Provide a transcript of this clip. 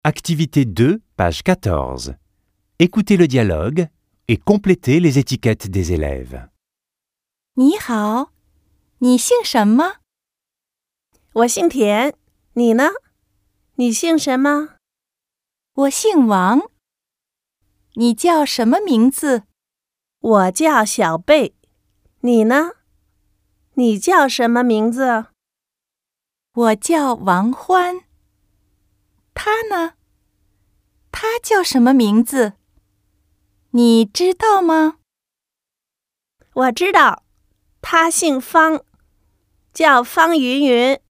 Activité 2, page 14. Écoutez le dialogue et complétez les étiquettes des élèves. 你好，你姓什么？ 我姓田，你呢？你姓什么？ 我姓王。你叫什么名字？ 我叫小贝，你呢？你叫什么名字？ 我叫王欢。他呢？他叫什么名字？你知道吗？ 我知道，他姓方，叫方云云。